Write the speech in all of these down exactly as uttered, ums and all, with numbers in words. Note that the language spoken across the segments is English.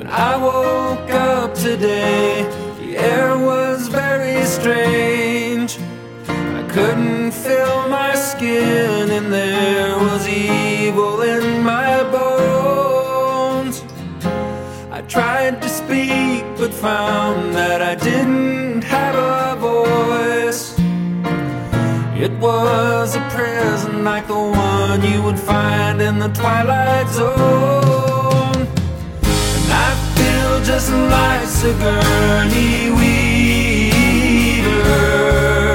I woke up today, the air was very strange. I couldn't feel my skin and there was evil in my bones. I tried to speak but found that I didn't have a voice. It was a prison like the one you would find in the Twilight Zone. And I feel just like Sigourney Weaver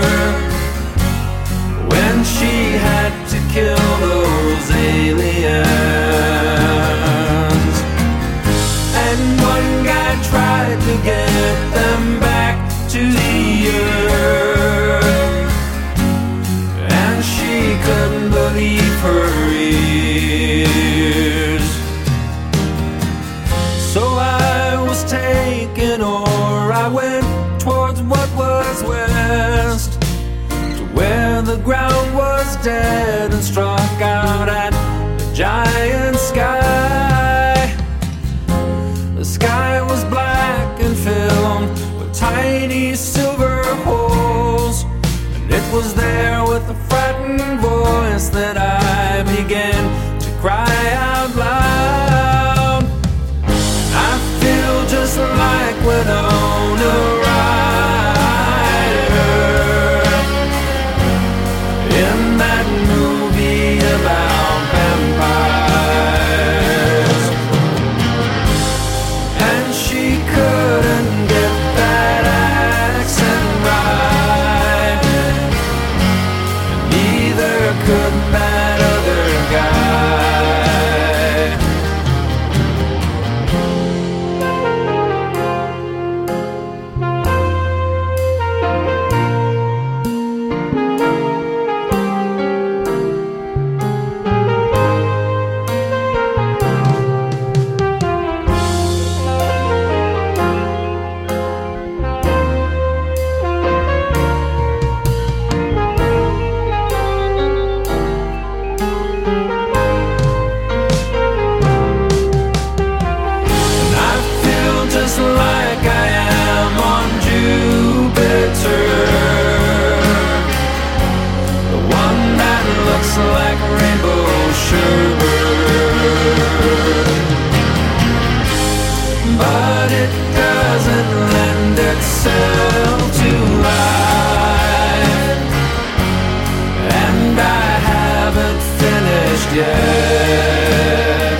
when she had to kill those aliens. And one guy tried to get them back to the earth, and she couldn't believe her ears. So I was taken, or I went towards what was west, to where the ground was dead and struck out at the giant sky. The sky was black and filled with tiny silver holes, and it was there with a frightened voice that I began to cry out loud. I feel just like Winona Ryder in that movie about vampires. And she couldn't get that accent right, neither could that other guy. Like I am on Jupiter, the one that looks like rainbow sherbet, but it doesn't lend itself to life, and I haven't finished yet.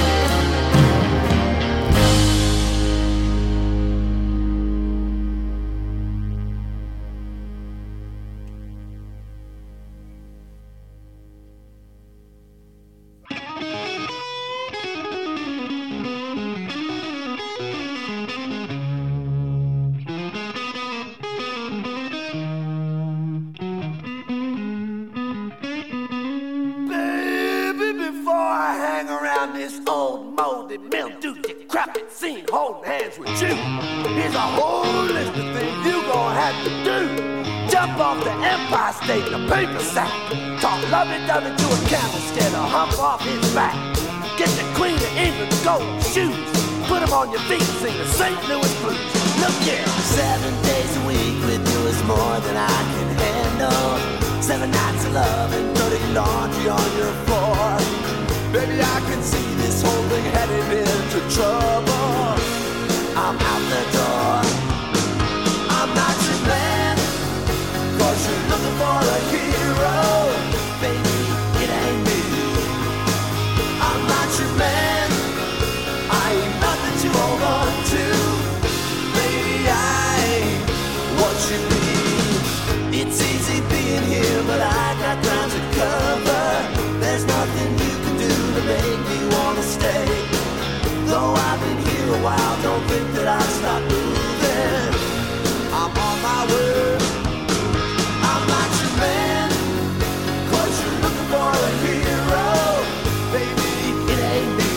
This old, moldy, mildew, decrepit scene, holding hands with you. Here's a whole list of things you gon' have to do. Jump off the Empire State in a paper sack. Talk lovey-dovey to a camel, scared to hump off his back. Get the Queen of England's golden shoes. Put them on your feet and sing the Saint Louis blues. Look here. Seven days a week with you is more than I can handle. Seven nights of love and dirty laundry on your floor. Baby, I can see this whole thing headed into trouble. I'm out the door. I'm not your man, cause you're looking for a hero. Baby, it ain't me. I'm not your man, I ain't nothing to hold on to. Baby, I ain't what you need. It's easy being here, but I got ground to cover. There's nothing you can do to make me wanna stay. Though I've been here a while, don't think that I'll stop moving. I'm on my way. I'm not your man, cause you're looking for a hero. Baby, it ain't me.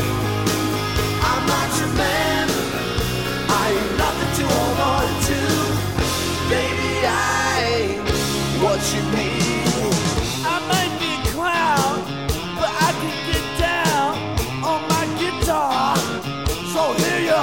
I'm not your man, I ain't nothing to hold on to. Baby, I ain't what you need. I might be a clown, but I can get down on my guitar. So here you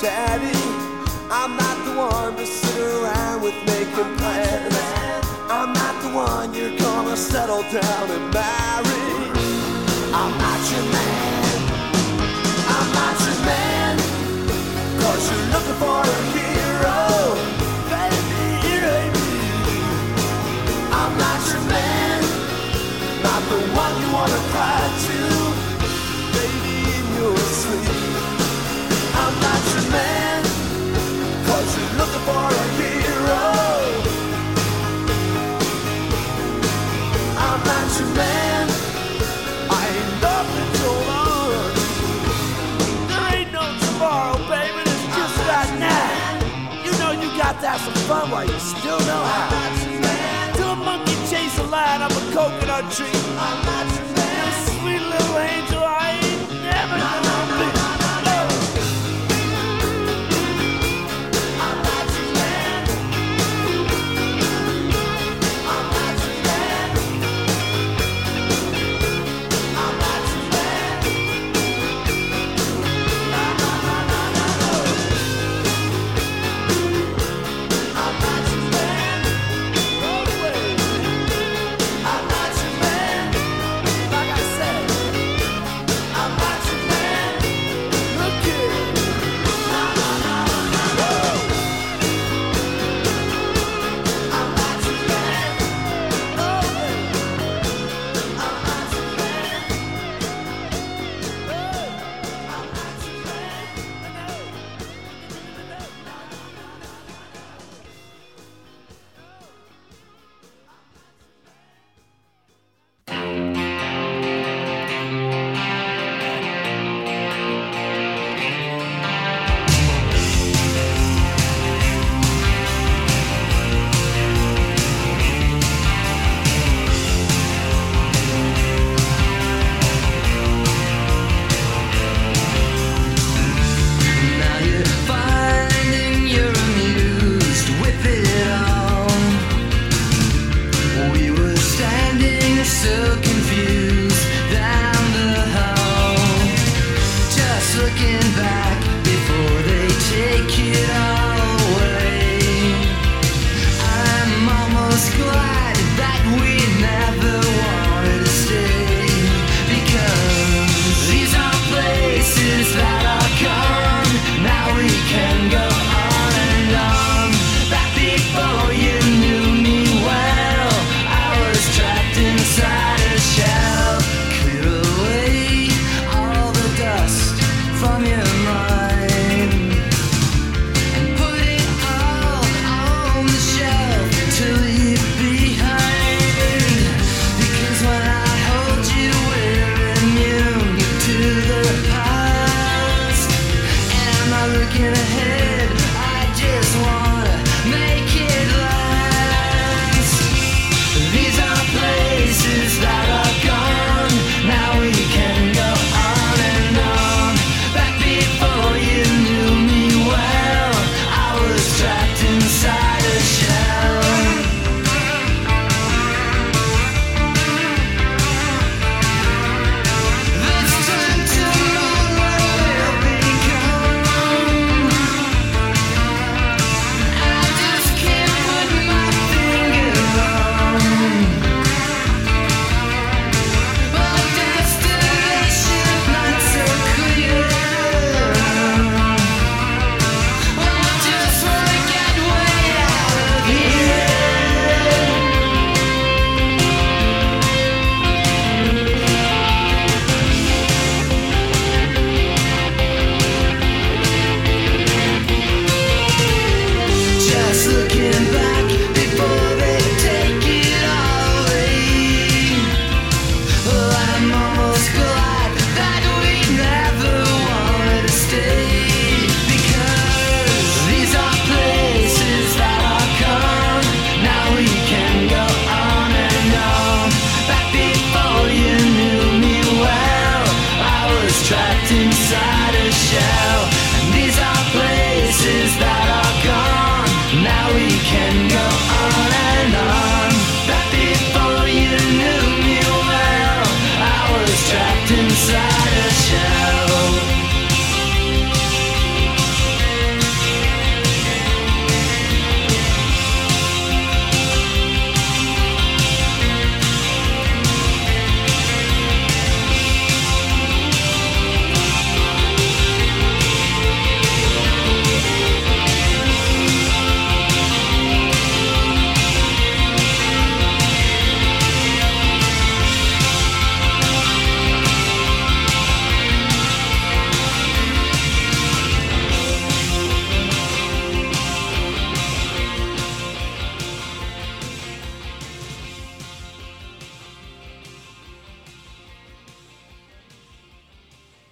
Daddy, I'm not the one to sit around with making plans. I'm not the one you're gonna settle down and marry. I'm not your man. I'm not your man. Cause you're looking for a hero. Baby, it ain't me. I'm not your man. Not the one you wanna cry to. Baby, in your sleep. I'm not your man. Cause you're looking for a hero. I'm not your man. I ain't nothing to learn. There ain't no tomorrow, baby. It's just right now. You know you got to have some fun while you still know how. Till a monkey chase a lion up a coconut tree. I'm not your man. You sweet little angel, I ain't never gonna be.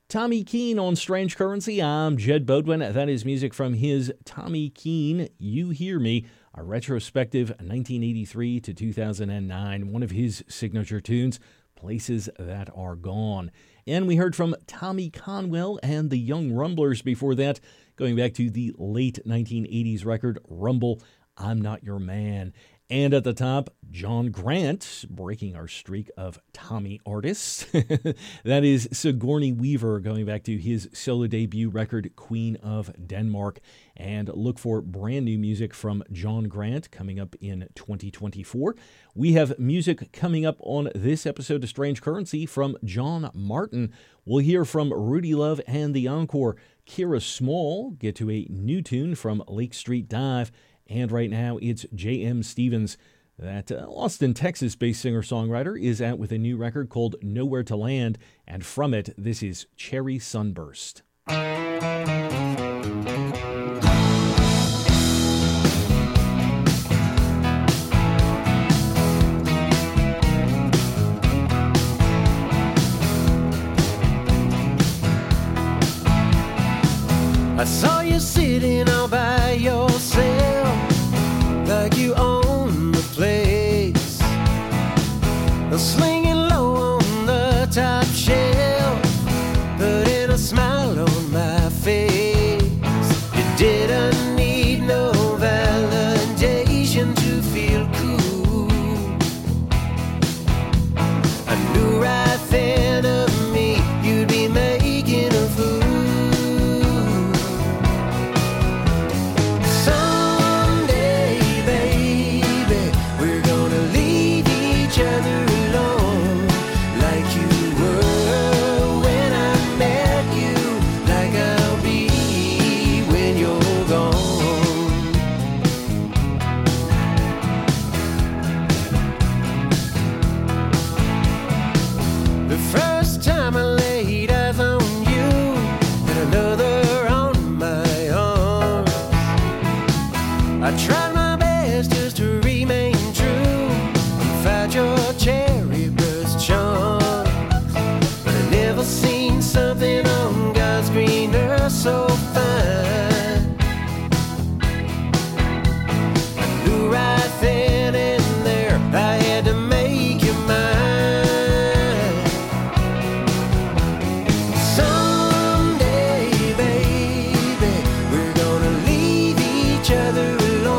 Tommy Keene on Strange Currency. I'm Jed Bodwin. That is music from his Tommy Keene, You Hear Me, a retrospective nineteen eighty-three to two thousand nine, one of his signature tunes, Places That Are Gone. And we heard from Tommy Conwell and the Young Rumblers before that, going back to the late nineteen eighties record, Rumble, I'm Not Your Man. And at the top, John Grant, breaking our streak of Tommy artists. That is Sigourney Weaver, going back to his solo debut record, Queen of Denmark. And look for brand new music from John Grant coming up in twenty twenty-four. We have music coming up on this episode of Strange Currency from John Martin. We'll hear from Rudy Love and the Encore. Kira Small, get to a new tune from Lake Street Dive. And right now, it's J M Stevens. That uh, Austin, Texas-based singer-songwriter is out with a new record called Nowhere to Land. And from it, this is Cherry Sunburst. I saw you sitting all by yourself, like you own the place, slinging low on the top shelf, putting a smile on my face. You didn't need no validation to feel cool. I knew right then of me you'd be making a fool. I tried my best just to remain true and fight your cherry burst charm, but I never seen something on God's green earth so fine. I knew right then and there I had to make you mine. Someday, baby, we're gonna leave each other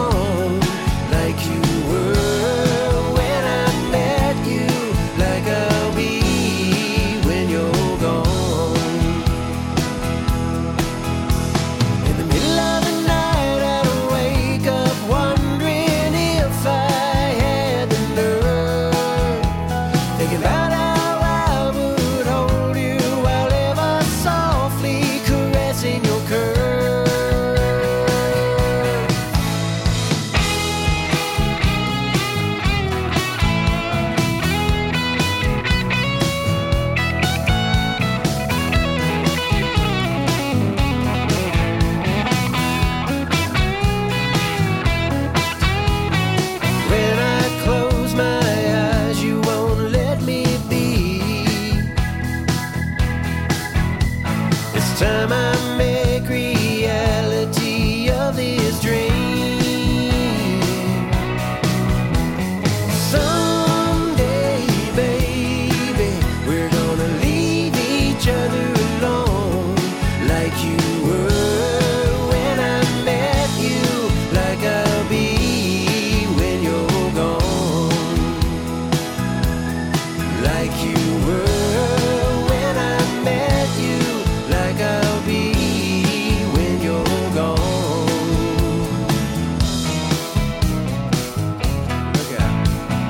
time I make reality of this dream. Someday, baby, we're gonna leave each other alone, like you were when I met you, like I'll be when you're gone, like you were when I met you. Like I'll be when you're gone. Look out.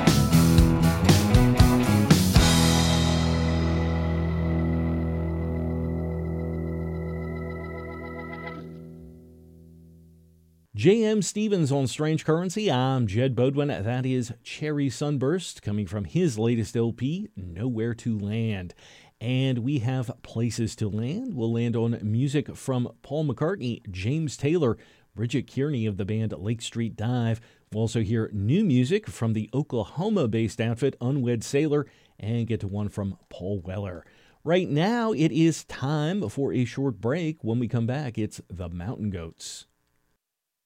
J M Stevens on Strange Currency. I'm Jed Bodwin. That is Cherry Sunburst, coming from his latest L P, Nowhere to Land. And we have places to land. We'll land on music from Paul McCartney, James Taylor, Bridget Kearney of the band Lake Street Dive. We'll also hear new music from the Oklahoma-based outfit Unwed Sailor, and get to one from Paul Weller. Right now, it is time for a short break. When we come back, it's the Mountain Goats.